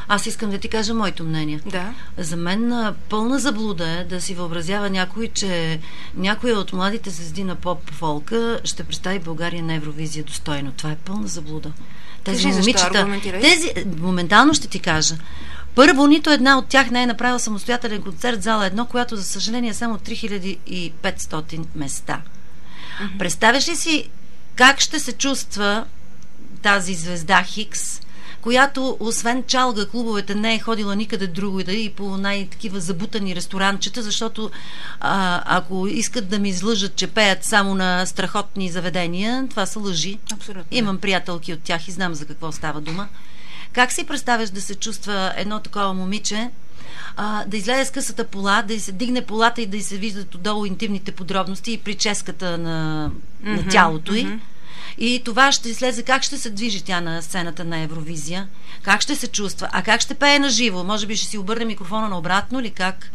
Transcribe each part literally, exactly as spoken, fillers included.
Аз искам да ти кажа моето мнение. Да. За мен пълна заблуда е да си въобразява някой, че някоя от младите звезди на поп-фолка ще представи България на Евровизия достойно. Това е пълна заблуда. Тези Кажи, момичета, тези, моментално ще ти кажа. Първо, нито една от тях не е направила самостоятелен концерт зала едно, която за съжаление е само три хиляди и петстотин места. Mm-hmm. Представяш ли си как ще се чувства тази звезда Хикс, която освен чалга клубовете не е ходила никъде друго и да и по най-такива забутани ресторанчета, защото а, ако искат да ми излъжат, че пеят само на страхотни заведения, това са лъжи. Абсолютно. Имам приятелки от тях и знам за какво става дума. Как си представяш да се чувства едно такова момиче, а, да излезе с късата пола, да й се дигне полата и да й се виждат отдолу интимните подробности и прическата на, mm-hmm, на тялото й? Mm-hmm. И това ще излезе, как ще се движи тя на сцената на Евровизия, как ще се чувства, а как ще пее на живо? Може би ще си обърне микрофона наобратно или как?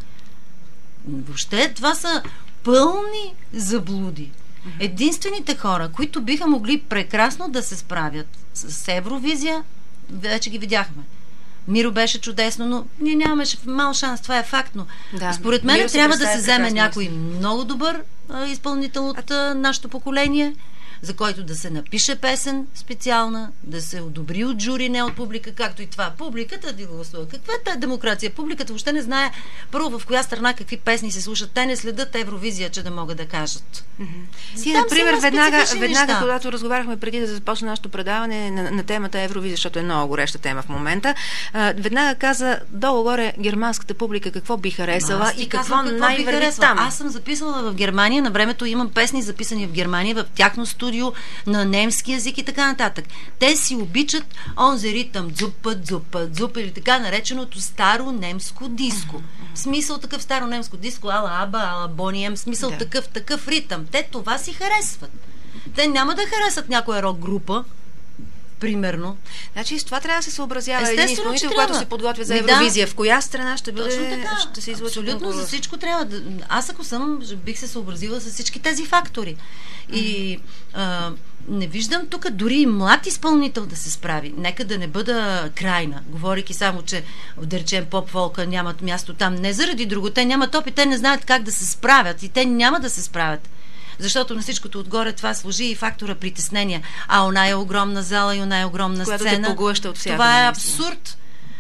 Въобще това са пълни заблуди. Единствените хора, които биха могли прекрасно да се справят с Евровизия, вече ги видяхме. Миро беше чудесно, но ние нямаме мал шанс, това е фактно. Да. Според мен Миро трябва да се вземе някой много добър а, изпълнител от а, нашето поколение, за който да се напише песен специална, да се одобри от жури, не от публика, както и това. Публиката да гласува. Каква е тази демокрация? Публиката въобще не знае първо в коя страна какви песни се слушат. Те не следят Евровизия, че да могат да кажат. Mm-hmm. Си, например, веднага, веднага когато разговаряхме преди да започне нашето предаване на, на темата Евровизия, защото е много гореща тема в момента, а, веднага каза долу-горе германската публика какво би харесала и какво, какво най-върви там. Аз съм записала в Германия, на времето имам песни записани в Германия, в тяхно студио на немски язик и така нататък. Те си обичат онзи ритъм дзупа, дзупа, дзупа или така нареченото старо немско диско. В смисъл такъв старо немско диско, ала Аба, ала Бонием, смисъл да. такъв, такъв ритъм. Те това си харесват. Те няма да харесат някоя рок група, примерно. Значи с това трябва да се съобразява един изпълнител, когато се подготвя за Евровизия. Да. В коя страна ще бъде, ще се излъчи? Абсолютно, за всичко трябва да... Аз ако съм, бих се съобразила с всички тези фактори. И а, не виждам тук дори и млад изпълнител да се справи. Нека да не бъда крайна, говорейки само, че да речем поп-фолка нямат място там. Не заради друго. Те нямат опит, те не знаят как да се справят и те няма да се справят. Защото на всичкото отгоре това служи и фактора притеснения. А оная огромна зала и оная огромна която сцена. Те поглъща от всяка. Това е абсурд.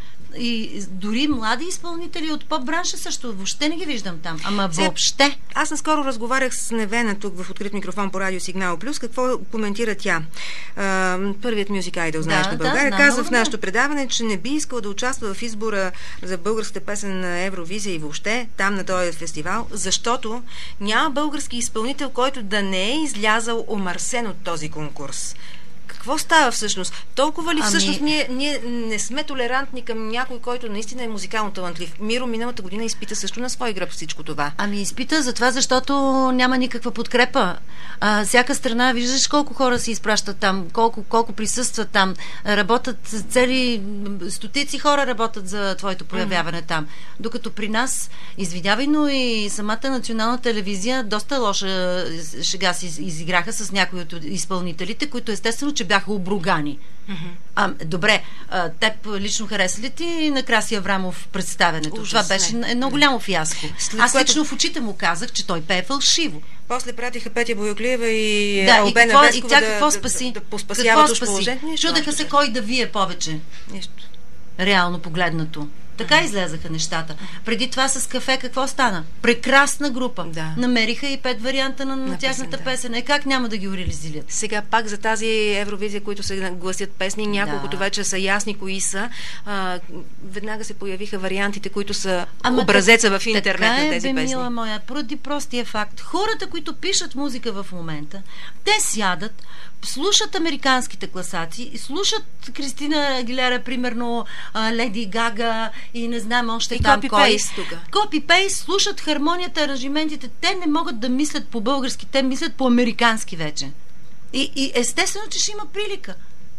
И дори млади изпълнители от поп-бранша също въобще не ги виждам там. Ама Сега, въобще. Аз наскоро разговарях с Невена тук в открит микрофон по радио Сигнал Плюс. Какво коментира тя? А, първият Music Idol, знаеш, да, на България, да, казва в нашето предаване, че не би искал да участва в избора за българската песен на Евровизия и въобще там на този фестивал, защото няма български изпълнител, който да не е излязал омърсен от този конкурс. Какво става всъщност? Толкова ли ами... всъщност ние, ние не сме толерантни към някой, който наистина е музикално талантлив? Миро миналата година изпита също на свой гръб всичко това. Ами изпита за това, защото няма никаква подкрепа. А, всяка страна, виждаш колко хора се изпращат там, колко, колко присъстват там. Работят цели стотици хора работят за твоето появяване mm-hmm. там. Докато при нас, извинявай, но и самата национална телевизия доста лоша шега си изиграха с някои от изпълнителите, които естествено, че бяха обругани. Mm-hmm. А, добре, а, теб лично хареса ли ти на Краси Аврамов представенето? Ужас, това беше не. едно голямо фиаско. След Аз което... лично в очите му казах, че той пее фалшиво. После пратиха Петя Бояклиева и да, Албена и какво, Вескова и тя да, какво да, спаси? да, да поспасяват какво спаси? Чудеха се кой да вие повече. Нищо. Реално погледнато. Така излезаха нещата. Преди това с кафе какво стана? Прекрасна група. Да. Намериха и пет варианта на, на, на тяхната песен, да. песен. Е, как няма да ги реализират? Сега пак за тази Евровизия, които се гласят песни, няколкото да. вече са ясни кои са. А, веднага се появиха вариантите, които са Ама образеца так, в интернет така на тези е, бе, песни. Мила моя, поради простия факт. Хората, които пишат музика в момента, те сядат, слушат американските класации, слушат Кристина Агилера, примерно Леди Гага и не знам още и там кой. Копи-пейст, слушат хармонията, аранжиментите. Те не могат да мислят по български, те мислят по американски вече. И, и естествено, че ще има прилика.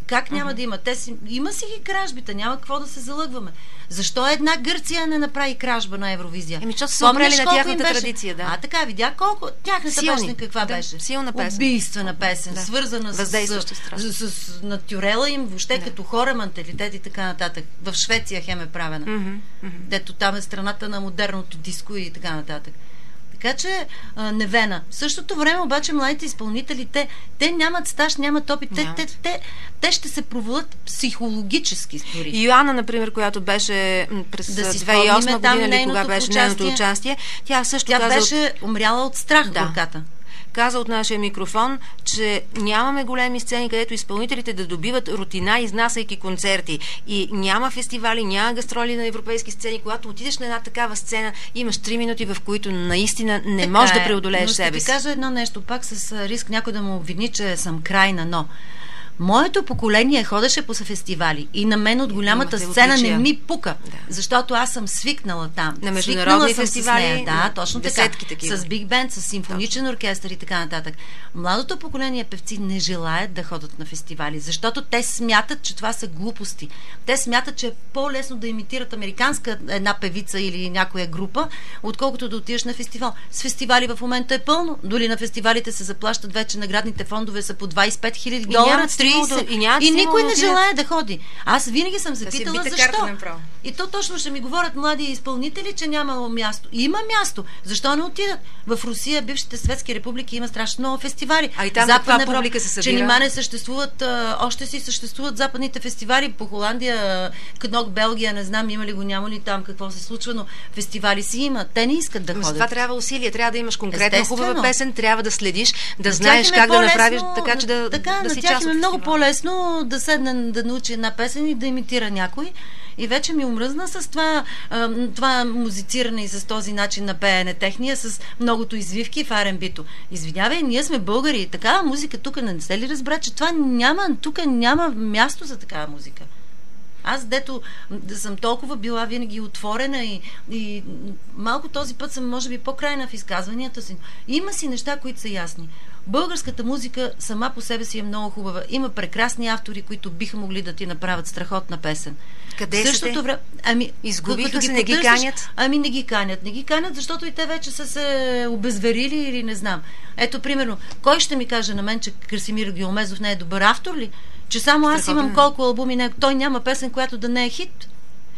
Как няма uh-huh. да има? Те си, има си ги кражбите, няма какво да се залъгваме. Защо една Гърция не направи кражба на Евровизия? Еми, защото са опрели на тяхната традиция, да. А, така, видя колко. Тяхната песен каква да, беше? Силна песен. Убийствена песен, да. Свързана с, с, с, с натюрела им, въобще да. Като хора, менталитет и така нататък. В Швеция хем е правена. Mm-hmm. Mm-hmm. Дето там е страната на модерното диско и така нататък. Така че а, Невена. В същото време обаче младите изпълнители, те, те нямат стаж, нямат опит. Те, те, те, те ще се провалят психологически спори. Йоанна, например, която беше през да две хиляди и осма година, кога беше участие, нейното участие, тя също тя каза... беше умряла от страх, да. горката. Каза от нашия микрофон, че нямаме големи сцени, където изпълнителите да добиват рутина, изнасяйки концерти. И няма фестивали, няма гастроли на европейски сцени. Когато отидеш на една такава сцена, имаш три минути, в които наистина не така можеш е, да преодолееш себе си. Но ще ти кажа едно нещо, пак с риск някой да му обвини, че съм крайна, но моето поколение ходеше по фестивали и на мен от голямата сцена отличия. Не ми пука, да. Защото аз съм свикнала там. На международни фестивали, да, точно така. Такива. С биг бенд, с симфоничен точно. Оркестър и така нататък. Младото поколение певци не желаят да ходят на фестивали, защото те смятат, че това са глупости. Те смятат, че е по-лесно да имитират американска една певица или някоя група, отколкото да отидеш на фестивал. С фестивали в момента е пълно. Дори на фестивалите се заплащат вече наградните фондове са по двадесет и пет хиляди долара. И, и, и никой не желая да ходи. Аз винаги съм се питала да защо. И то точно ще ми говорят млади изпълнители, че няма място. И има място. Защо не отидат? В Русия, бившите светски републики, има страшно много фестивали. А и там каква публика се събира? Че нима не съществуват, а, още си съществуват западните фестивали по Холандия, Кнок, Белгия, не знам има ли го, няма ли там какво се случва, но фестивали си има. Те не искат да ходят. Това трябва усилие, трябва да имаш конкретна хубава песен, трябва да следиш, да знаеш как да направиш, така че да, така, да си част от много по-лесно да седне да научи една песен и да имитира някой. И вече ми омръзна с това, това музициране и с този начин на пеене техния, с многото извивки в ар ен би-то. Извинявай, ние сме българи. Такава музика тук не се ли разбра, че това няма, тук няма място за такава музика. Аз, дето да съм толкова била винаги отворена и, и малко този път съм, може би, по-крайна в изказванията си. Има си неща, които са ясни. Българската музика сама по себе си е много хубава. Има прекрасни автори, които биха могли да ти направят страхотна песен. Къде са те? Време, ами, изгубиха се, не ги канят? Ами не ги канят. Не ги канят, защото и те вече са се обезверили или не знам. Ето, примерно, кой ще ми каже на мен, че Красимир Геомезов не е добър автор ли? Че само аз имам колко албуми, не, той няма песен, която да не е хит.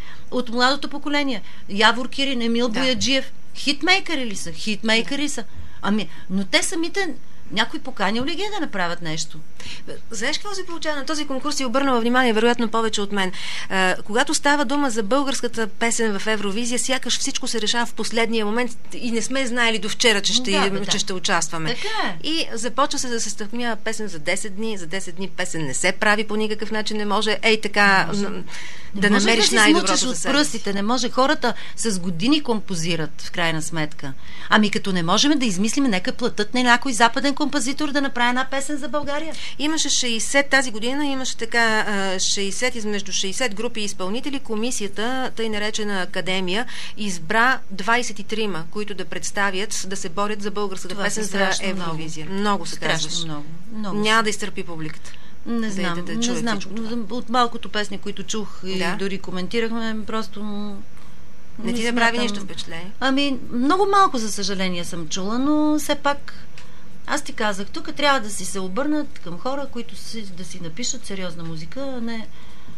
От младото поколение. Явор Кирин, Емил да. Бояджиев. Хитмейкъри ли са? Хитмейкъри са. Ами, но те самите... Някой поканил ли ги да направят нещо? Знаеш какво се получава? На този конкурс си обърнала внимание, вероятно повече от мен. А, когато става дума за българската песен в Евровизия, сякаш всичко се решава в последния момент и не сме знаели до вчера, че ще, да, бе, че да. ще участваме. Така е. И започва се да се стъпмя песен за десет дни. За десет дни песен не се прави по никакъв начин. Не може, ей така, не може. да не намериш да най-доброто за себе. От пръстите. Не може. Хората с години композират, в крайна сметка. Ами като не можем да измислим, нека платят на някой западен композитор да направи една песен за България. Имаше шейсет тази година, имаше така шейсет измежду шейсет групи изпълнители. Комисията, тъй наречена академия, избра двадесет и три, които да представят, да се борят за българската това песен за Евровизия. Много, много се казваш. Много, много. Няма да изтърпи публиката. Не знам, да, да, да не знам. От малкото песни, които чух и да. дори коментирахме, просто... Не, не ти да прави нищо впечатление? Ами, много малко, за съжаление, съм чула, но все пак аз ти казах, тук трябва да си се обърнат към хора, които си, да си напишат сериозна музика, а не...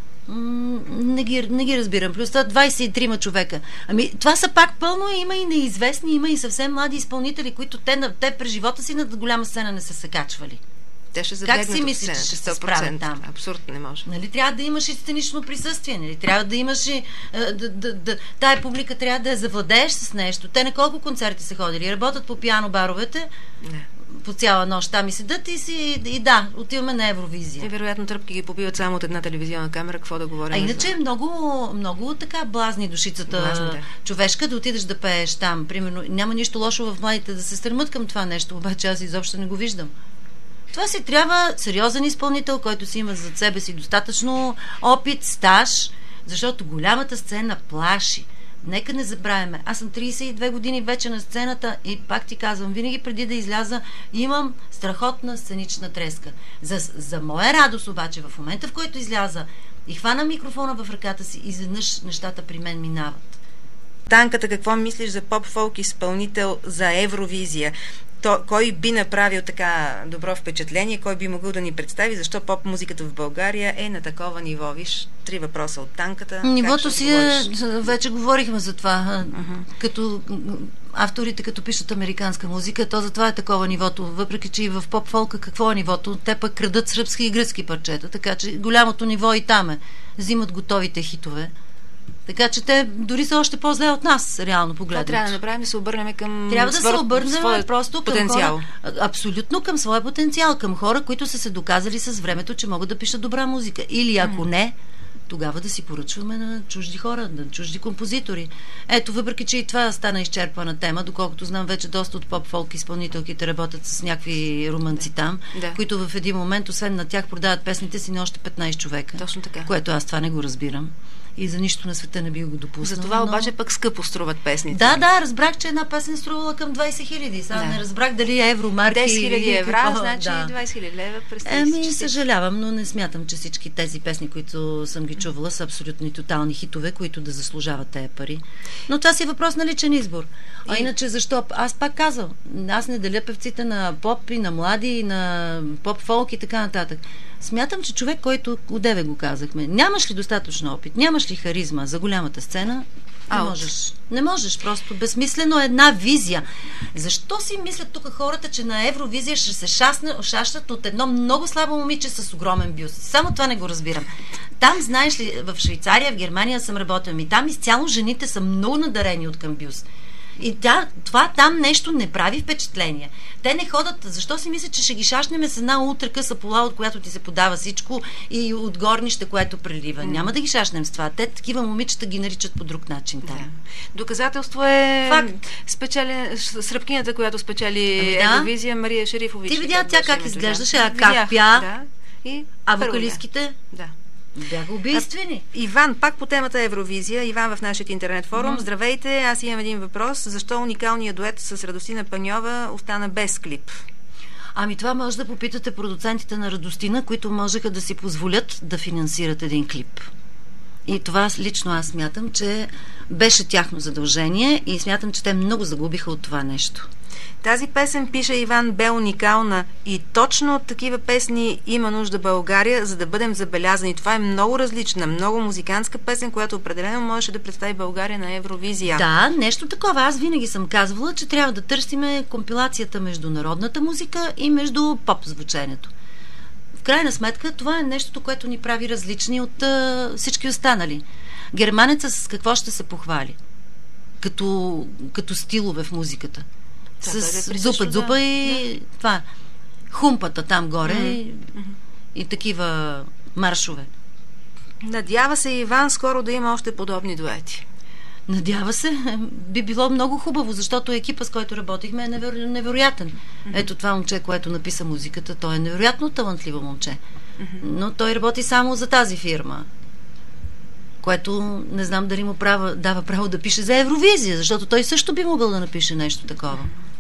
Не ги, не ги разбирам. Плюс това двадесет и три човека. Ами, това са пак пълно, има и неизвестни, има и съвсем млади изпълнители, които те, те през живота си на голяма сцена не са се качвали. Те ще как си мислиш, че ще се справят там? Абсурд, не може. Нали, трябва да имаш и сценично присъствие, нали? Трябва да имаш и... Да, да, да, тая публика трябва да я завладееш с нещо. Те на колко концерти са ходили? Работят по пиано-баровете не. по цяла нощ там и седат и си... И да, отиваме на Евровизия. И вероятно тръпки ги побиват само от една телевизионна камера, какво да говорим? А иначе е много, много така блазни душицата блазни, да. човешка да отидеш да пееш там. Примерно, няма нищо лошо в младите да се стремат към това нещо, обаче аз изобщо не го виждам. Това си трябва сериозен изпълнител, който си има зад себе си достатъчно опит, стаж, защото голямата сцена плаши. Нека не забравяме. Аз съм трийсет и две години вече на сцената и пак ти казвам, винаги преди да изляза имам страхотна сценична треска. За, за моя радост обаче, в момента в който изляза и хвана микрофона в ръката си, изведнъж нещата при мен минават. Танката, какво мислиш за поп-фолк изпълнител за Евровизия? То, кой би направил така добро впечатление, кой би могъл да ни представи, защо поп-музиката в България е на такова ниво? Виж, три въпроса от Танката. Нивото си е, вече говорихме за това. Uh-huh. Като авторите, като пишат американска музика, то затова е такова нивото. Въпреки, че и в поп-фолка какво е нивото? Те пък крадат сръбски и гръцки парчета, така че голямото ниво и там е. Взимат готовите хитове. Така че те дори са още по-зле от нас, реално погледнато. Това трябва да направим, да се обърнем към трябва да се обърнем просто към потенциал. Хора, абсолютно към своя потенциал, към хора, които са се доказали с времето, че могат да пишат добра музика. Или ако mm. не, тогава да си поръчваме на чужди хора, на чужди композитори. Ето, въпреки че и това стана изчерпана тема, доколкото знам вече доста от поп-фолк изпълнителките работят с някакви румънци там, да. които в един момент, освен на тях, продават песните си на още петнайсет човека. Точно така. Което аз това не го разбирам. И за нищо на света не би го допуснал. За това но... обаче пък скъпо струват песните. Да, да, разбрах, че една песен струвала към двайсет хиляди. Сега да. не разбрах дали е евромарки. десет хиляди евра, значи да. двайсет хиляди лева. Еми, съжалявам, но не смятам, че всички тези песни, които съм ги чувала, са абсолютни тотални хитове, които да заслужават тези пари. Но това си е въпрос на личен избор. А и... иначе защо? Аз пак казвам, аз не деля певците на поп и на млади, и на поп-фолк и така нататък. Смятам, че човек, който одеве го казахме, нямаш ли достатъчно опит, нямаш ли харизма за голямата сцена, не Out. можеш. Не можеш, просто безсмислено една визия. Защо си мислят тук хората, че на Евровизия ще се шасне, шащат от едно много слабо момиче с огромен бюст? Само това не го разбирам. Там, знаеш ли, в Швейцария, в Германия съм работила, и там изцяло жените са много надарени от към бюст. И тя, това там нещо не прави впечатление. Те не ходят, защо си мислят, че ще ги шашнеме с една ултра къса пола, от която ти се подава всичко и от горнище, което прелива. Mm. Няма да ги шашнем с това. Те такива момичета ги наричат по друг начин. Да. Доказателство е Факт. спечели, сръбкинята, която спечели да. Евровизия, Мария Шерифович. Ти видя тя как изглеждаше, а как Видях, пя, да. и а вокалистките? Да. Бяха убийствени. А, Иван, пак по темата Евровизия. Иван в нашия интернет форум. Mm-hmm. Здравейте, аз имам един въпрос. Защо уникалният дует с Радостина Паньова остана без клип? Ами това може да попитате продуцентите на Радостина, които можеха да си позволят да финансират един клип. И това лично аз смятам, че беше тяхно задължение и смятам, че те много загубиха от това нещо. Тази песен, пише Иван, бе уникална и точно от такива песни има нужда България, за да бъдем забелязани. Това е много различна, много музикантска песен, която определено можеше да представи България на Евровизия. Да, нещо такова. Аз винаги съм казвала, че трябва да търсиме компилацията между народната музика и между поп звученето. В крайна сметка, това е нещото, което ни прави различни от а, всички останали. Германеца с какво ще се похвали? Като, като стилове в музиката. С да зупа-зупа да. и да. това. Хумпата там горе mm-hmm. и, и такива маршове. Надява се Иван скоро да има още подобни дуети. Надява се. Би било много хубаво, защото екипа, с който работихме, е неверо... невероятен. Mm-hmm. Ето това момче, което написа музиката, той е невероятно талантливо момче. Mm-hmm. Но той работи само за тази фирма, което не знам дали му права, дава право да пише за Евровизия, защото той също би могъл да напише нещо такова.